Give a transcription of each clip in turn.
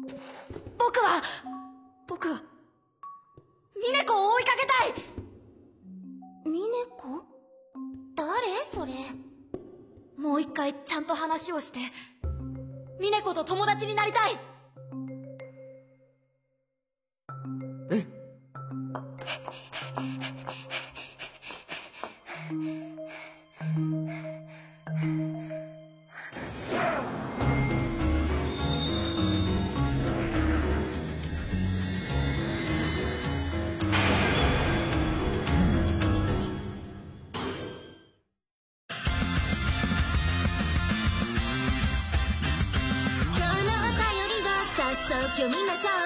僕はミネコを追いかけたい。 ミネコ？誰それ？ もう一回ちゃんと話をしてミネコと友達になりたい。 読みましょう。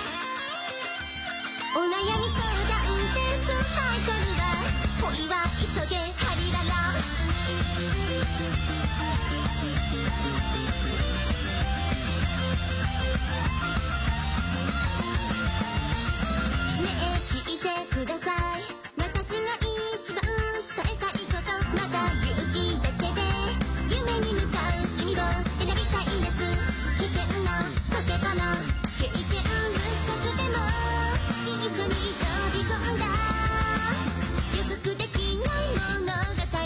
お悩み相談です。タイトルは恋は急げハリララ。ねえ聞いてください。私が一番伝えたいこと、まだ勇気だけで夢に向かう君を選びたいんです。危険なとけばの経験不足でも一緒に飛び込んだ予測できない物語が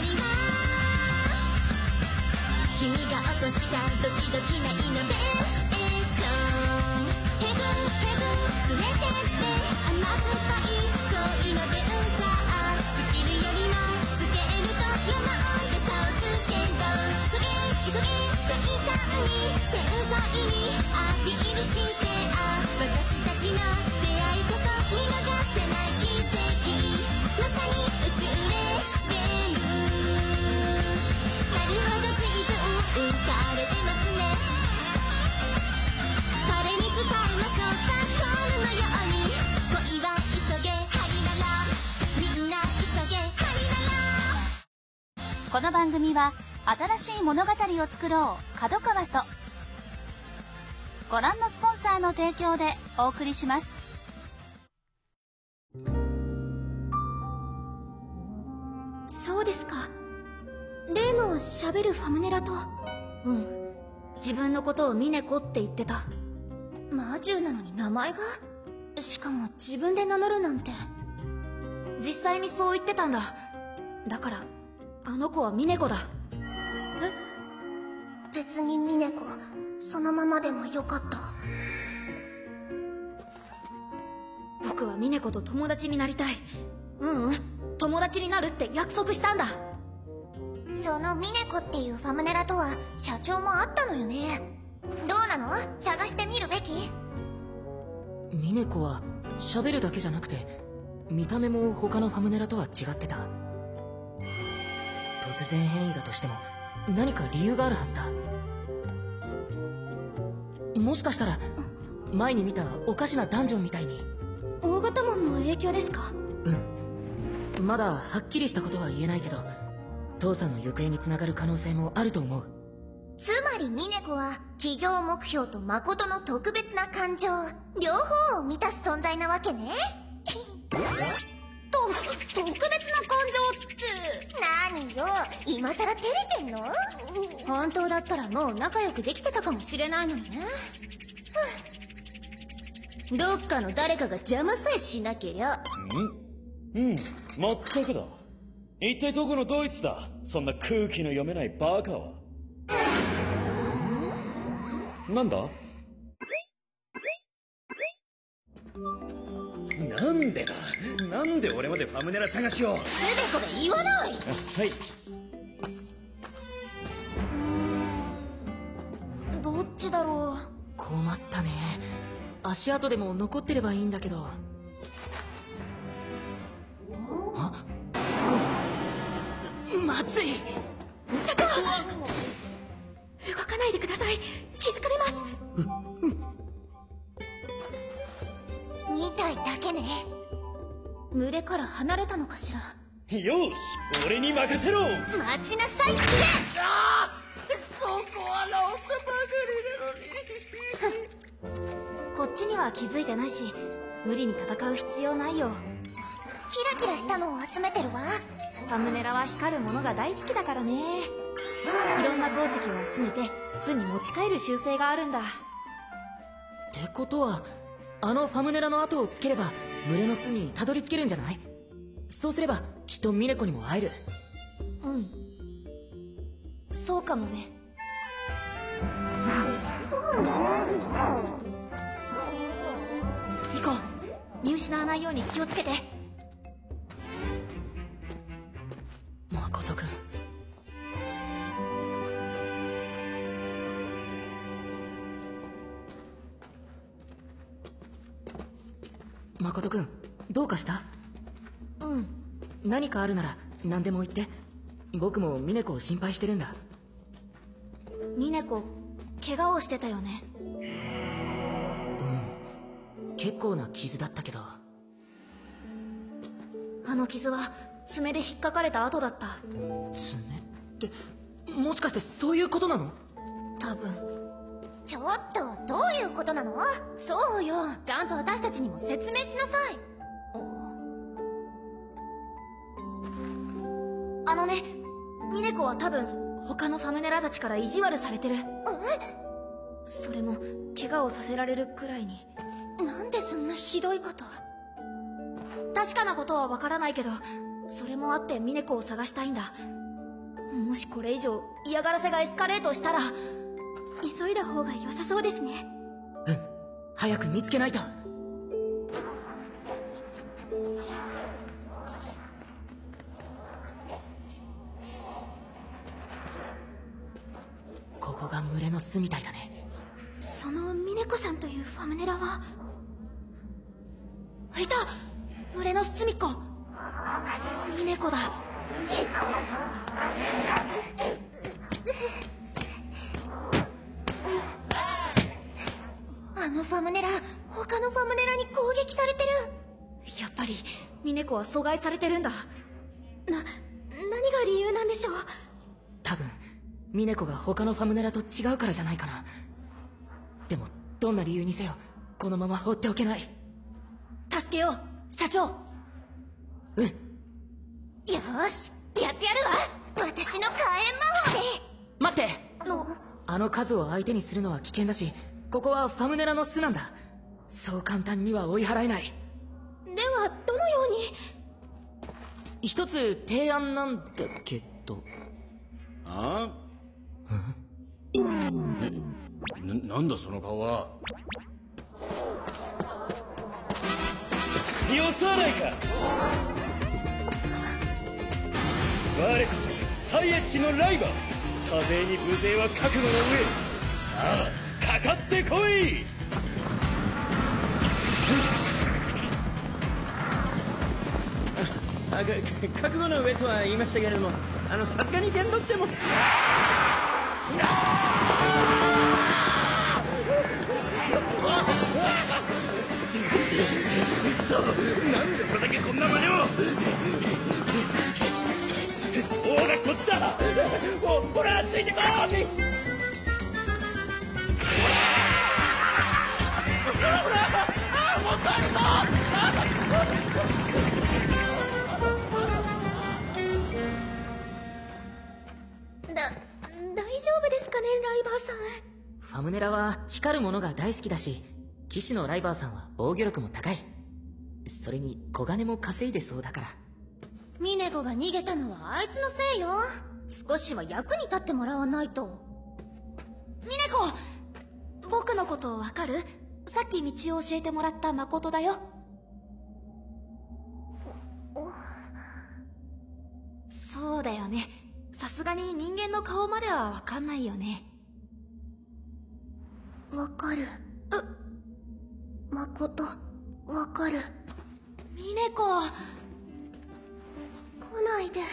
君が落としたドキドキなイノベーション。ヘグヘグ連れてって甘酸っぱい恋のベンチャー。スキルよりもスケールと山で差をつけろ。急げ急げ大胆に繊細にアピールして私たちの出会いこそ見逃せない奇跡。まさに宇宙レベル。なるほど随分浮かれてますね。これに伝えましょうか。コールのように恋は急げハリララ。みんな急げハリララ。 この番組は新しい物語を作ろう角川とご覧のスポンサーの提供でお送りします。 そうですか。例のしゃべるファムネラと。 自分のことをミネコって言ってた。 魔獣なのに名前が？しかも自分で名乗るなんて。 実際にそう言ってたんだ。だからあの子はミネコだ。 別にミネコそのままでもよかった。 僕はミネコと友達になりたい。友達になるって約束したんだ。 そのミネコっていうファムネラとは社長もあったのよね。どうなの？探してみるべき？ ミネコは喋るだけじゃなくて見た目も他のファムネラとは違ってた。突然変異だとしても何か理由があるはずだ。もしかしたら前に見たおかしなダンジョンみたいに。 大型門の影響ですか？ まだはっきりしたことは言えないけど父さんの行方につながる可能性もあると思う。 つまりミネコは企業目標と誠の特別な感情両方を満たす存在なわけね。特別な感情って何よ、今さら照れてんの？本当だったらもう仲良くできてたかもしれないのにね。どっかの誰かが邪魔さえしなけりゃ。 まったくだ。一体どこのドイツだ、そんな空気の読めないバカは。なんだ？なんでだ、なんで俺までファムネラ探しを。 つべこべ言わない。 はい。 どっちだろう。 困ったね。足跡でも残ってればいいんだけど。まずい。 社長、動かないでください。気づかれます。 2体だけね。群れから離れたのかしら。 よし、俺に任せろ。 待ちなさいって。 そこはロストばかりなのに。 こっちには気づいてないし無理に戦う必要ないよ。 キラキラしたのを集めてるわ。 サムネラは光るものが大好きだからね。いろんな鉱石を集めて巣に持ち帰る習性があるんだ。 ってことはあのファムネラの後をつければ群れの巣にたどり着けるんじゃない？そうすればきっとミネコにも会える。 そうかもね。行こう。見失わないように気をつけて。 誠くん。誠くん、どうかした？何かあるなら何でも言って。僕もミネコを心配してるんだ。 ミネコ怪我をしてたよね。 結構な傷だったけど。 あの傷は爪で引っかかれた跡だった。 爪ってもしかしてそういうことなの？ 多分。 ちょっとどういうことなの？ そうよ、ちゃんと私たちにも説明しなさい。 あのね、ミネコは多分他のファムネラたちから意地悪されてる。それも怪我をさせられるくらいに。 なんでそんなひどいこと。 確かなことはわからないけど、それもあってミネコを探したいんだ。もしこれ以上嫌がらせがエスカレートしたら、 急いだ方が良さそうですね。 早く見つけないと。ここが群れの巣みたいだね。 そのミネコさんというファムネラは。 いた！群れの隅っこ。ミネコだ。 あのファムネラ、他のファムネラに攻撃されてる。 やっぱりミネコは阻害されてるんだ。 何が理由なんでしょう。 多分ミネコが他のファムネラと違うからじゃないかな。でもどんな理由にせよこのまま放っておけない。 助けよう、社長。 よーし、やってやるわ。私の火炎魔法で。 待って。あの数を相手にするのは危険だし、ここはファムネラの巣なんだ。そう簡単には追い払えない。 ではどのように。 一つ提案なんだけど。 ああ？なんだその顔は。よさないか。我こそサイエッジのライバー。多勢に無勢は覚悟の上。さあかかってこい。 覚悟の上とは言いましたけれども、さすがに電動っても。 なんでこれだけこんな真似を。そうだ、こっちだ。ほらついてこい。 大丈夫ですかね、ライバーさん。 ファムネラは光るものが大好きだし、騎士のライバーさんは防御力も高い。それに小金も稼いでそうだから。 ミネコが逃げたのはあいつのせいよ。少しは役に立ってもらわないと。 ミネコ、僕のことわかる？さっき道を教えてもらった誠だよ。そうだよね。さすがに人間の顔まではわかんないよね。 わかる。誠、わかる。 ミネコ。 来ないで。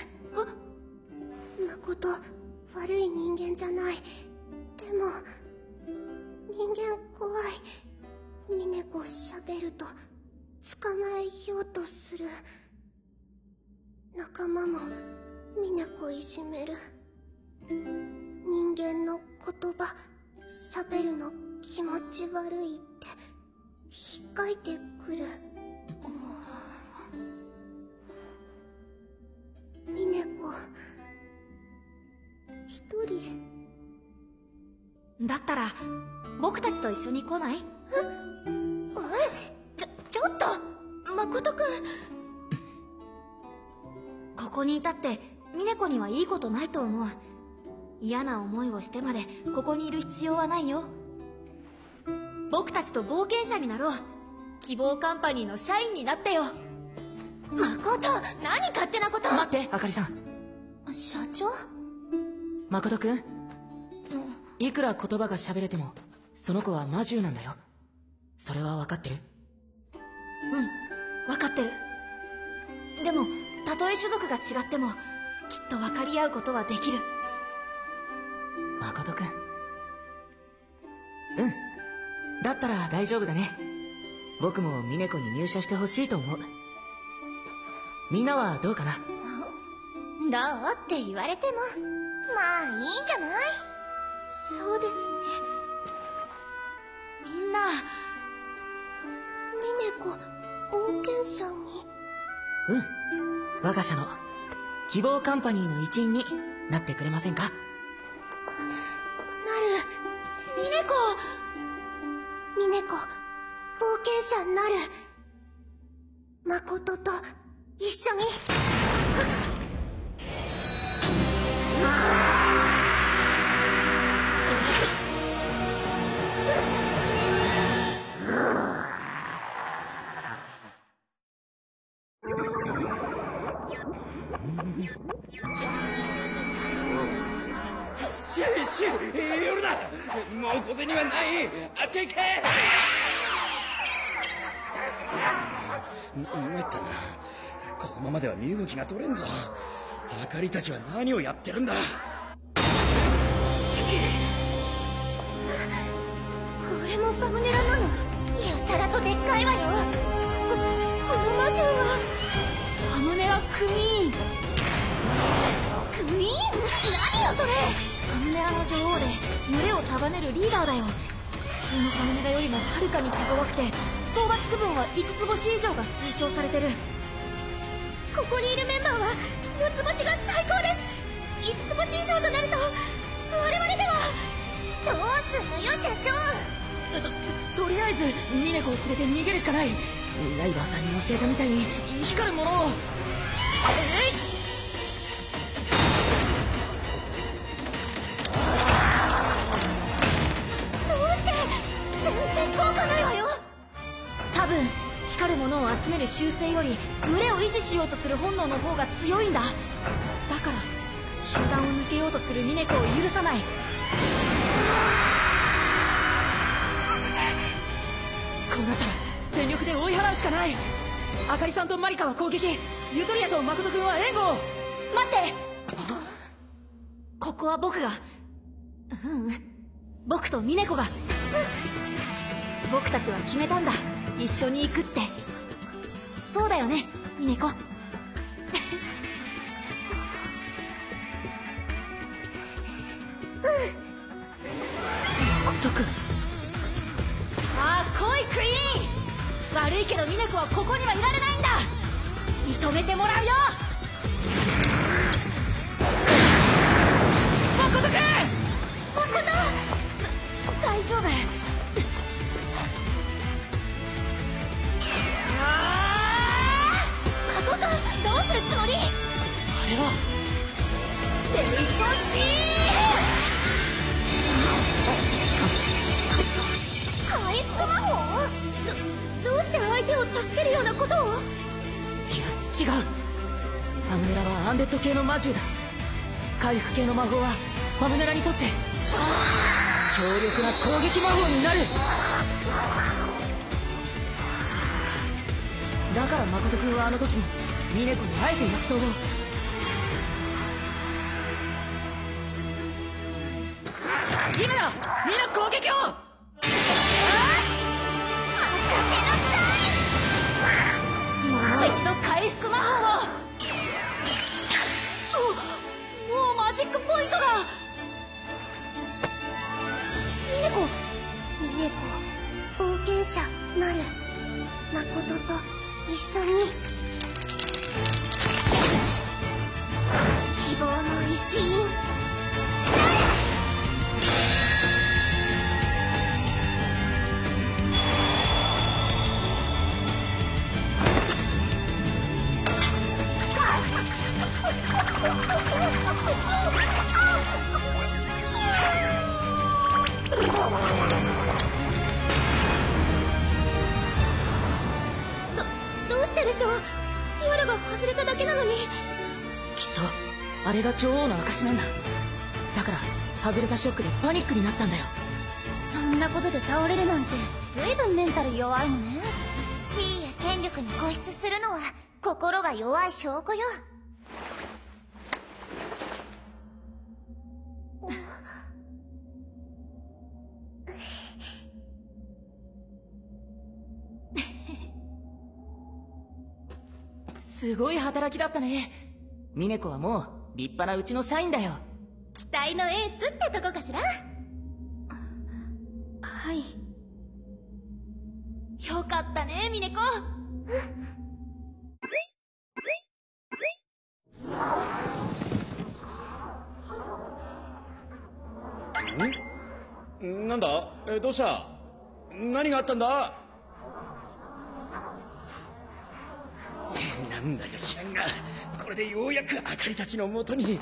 誠、悪い人間じゃない。でも、人間怖い。ミネコ喋ると、捕まえようとする。仲間も、ミネコいじめる。人間の言葉、喋るの気持ち悪いって、引っかいてくる。ミネコ、一人だったら僕たちと一緒に来ない？ ちょっと誠くん。 ここにいたってミネコにはいいことないと思う。嫌な思いをしてまでここにいる必要はないよ。僕たちと冒険者になろう。希望カンパニーの社員になってよ。 誠、何勝手なこと。 待って、あかりさん。 社長？ 誠くん、いくら言葉が喋れてもその子は魔獣なんだよ。それは分かってる？ 分かってる。でもたとえ種族が違ってもきっと分かり合うことはできる。 誠くん、だったら大丈夫だね。僕もミネコに入社してほしいと思う。みんなはどうかな？ どうって言われてもまあいいんじゃない？ そうですね。みんなミネコ冒険者に。 我が社の希望カンパニーの一員になってくれませんか？ ミネコ冒険者なる。誠と一緒に。 夜だ。もう小銭はない。あっちへ行け。参ったな。このままでは身動きが取れんぞ。あかりたちは何をやってるんだ。 これもファムネラなの？やたらとでっかいわよ。この魔獣はファムネラクイーン。 クイーン？何よそれ。 ファムネラの女王で群れを束ねるリーダーだよ。普通のファムネラよりもはるかに手強くて討伐区分は5つ星以上が推奨されてる。 ここにいるメンバーは4つ星が最高です。5つ星以上となると我々では。どうすんのよ社長。 とりあえずミネコを連れて逃げるしかない。ライバーさんに教えたみたいに光るものを。 効果ないわよ。 多分光るものを集める習性より群れを維持しようとする本能の方が強いんだ。だから集団を抜けようとするミネコを許さない。 こうなったら全力で追い払うしかない。あかりさんとマリカは攻撃、ユトリアと誠くんは援護を。 待って、ここは僕が、僕とミネコが、僕たちは決めたんだ。一緒に行くって。そうだよね、ミネコ。 誠くん。 さあ来いクイーン。悪いけどミネコはここにはいられないんだ。認めてもらうよ。 誠くん。 大丈夫。 誠どうするつもり？ あれはデリショシー回復魔法？どうして相手を助けるようなことを？ いや違う。ファムネラはアンデッド系の魔獣だ。回復系の魔法はファムネラにとって強力な攻撃魔法になる。そうか。だから誠くんはあの時もミネコにあえて薬草を。今だ、みんな攻撃を。 もう一度回復魔法を。もうマジックポイントだ。 ミネコ冒険者なる。誠と一緒に希望の一員なる。 でしょ。ティアラが外れただけなのに。 きっとあれが女王の証なんだ。だから外れたショックでパニックになったんだよ。 そんなことで倒れるなんてずいぶんメンタル弱いのね。 地位や権力に固執するのは心が弱い証拠よ。 すごい働きだったね。ミネコはもう立派なうちの社員だよ。 期待のエースってとこかしら。はい。よかったね、ミネコ。 なんだ？どうした？何があったんだ？なんだか知らんが、これでようやくあかりたちのもとに。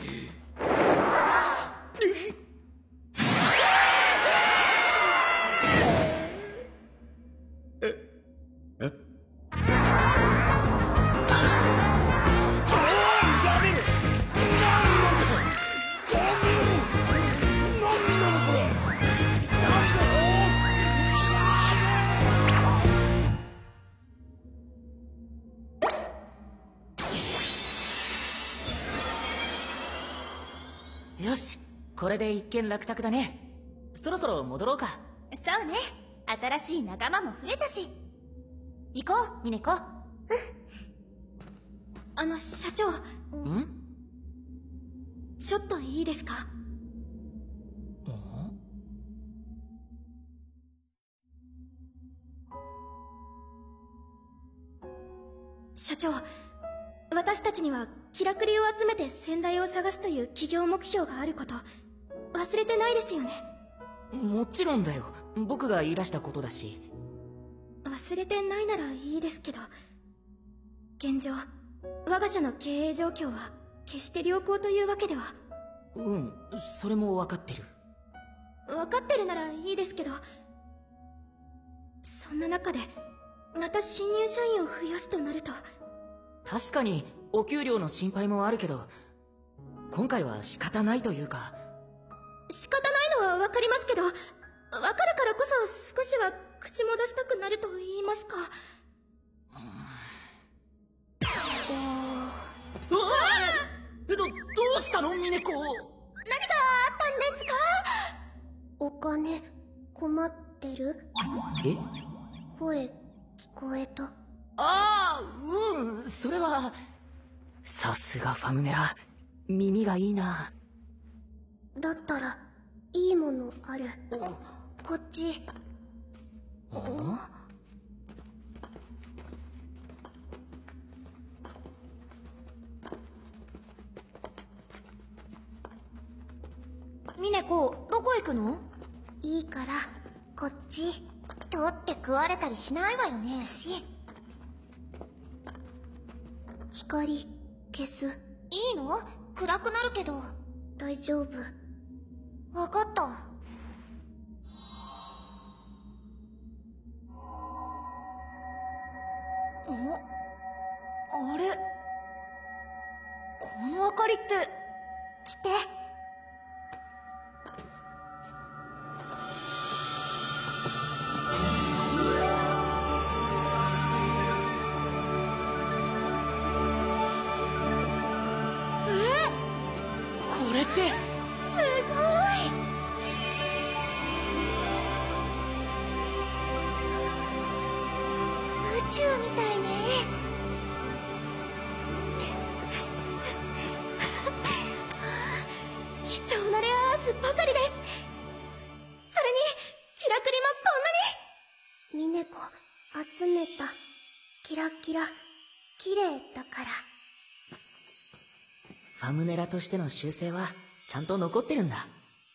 よし、これで一件落着だね。そろそろ戻ろうか。 そうね、新しい仲間も増えたし。行こう、ミネコ。社長。ちょっといいですか？社長、私たちにはキラクリを集めて先代を探すという企業目標があること忘れてないですよね？ もちろんだよ。僕が言い出したことだし。 忘れてないならいいですけど、現状我が社の経営状況は決して良好というわけでは。 それも分かってる。 分かってるならいいですけど、そんな中でまた新入社員を増やすとなると。 確かにお給料の心配もあるけど、今回は仕方ないというか。 仕方ないのは分かりますけど、分かるからこそ少しは口も出したくなると言いますか。 どうしたのミネコ？ 何かあったんですか？ お金困ってる？ え？ 声聞こえた。 それは。さすがファムネラ、耳がいいな。 だったらいいものある。こっち。 ミネコ、どこ行くの？ いいからこっち。 取って食われたりしないわよね。 光消す。 いいの？暗くなるけど。 大丈夫。 分かった。あれ、この明かりって。 来て。 これって。 すごい。 宇宙みたいね。 貴重なレアアースばかりです。それにキラクリもこんなに。 ミネコ集めた。キラキラ綺麗だから。 ファムネラとしての習性はちゃんと残ってるんだ。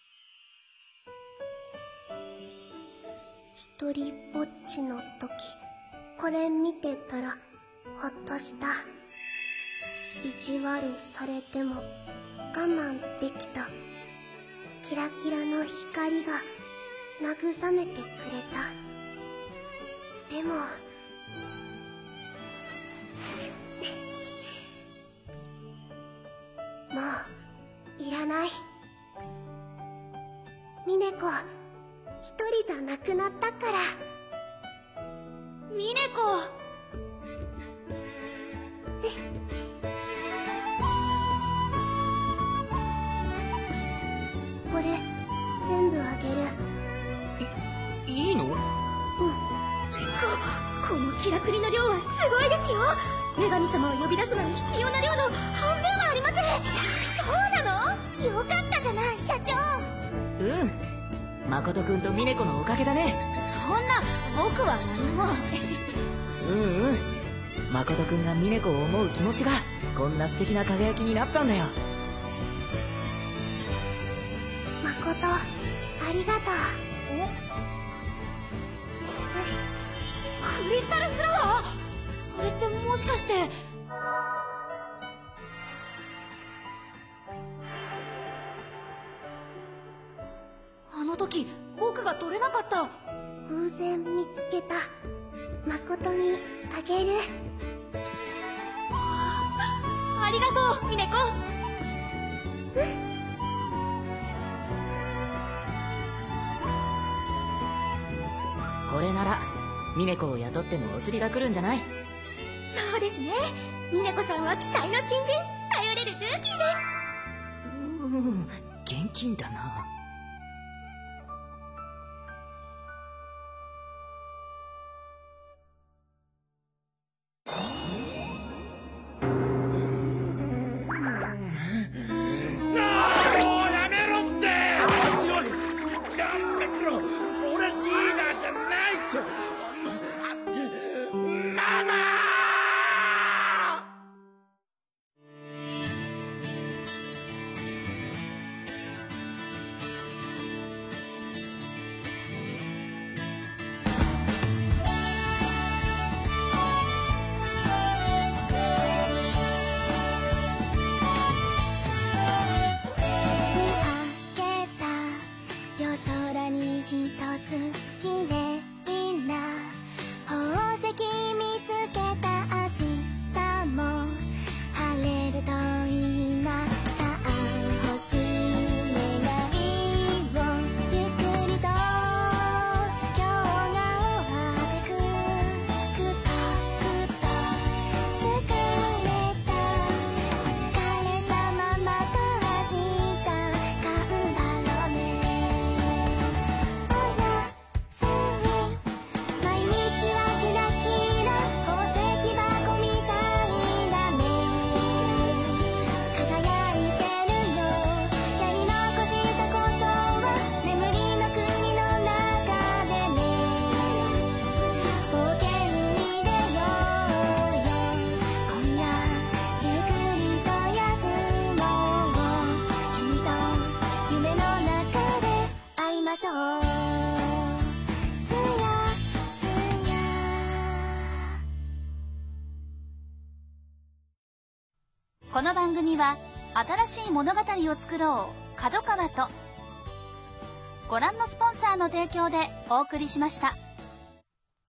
一人ぼっちの時、これ見てたらほっとした。意地悪されても我慢できた。キラキラの光が慰めてくれた。でもじゃなくなったから。 ミネコ。 これ全部あげる。 いいの？ このキラクリの量はすごいですよ。女神様を呼び出すのに必要な量の半分はありません。そうなの？ よかったじゃない社長。 誠くんとミネコのおかげだね。 そんな、僕は何も。 誠くんがミネコを思う気持ちがこんな素敵な輝きになったんだよ。 誠ありがとう。 クリスタルフラワー？それってもしかして。あの時僕が取れなかった。 偶然見つけた。誠にあげる。 ありがとうミネコ。 これならミネコを雇ってもお釣りが来るんじゃない？ そうですね。ミネコさんは期待の新人、頼れるルーキーです。 現金だな。 この番組は新しい物語を作ろう角川とご覧のスポンサーの提供でお送りしました。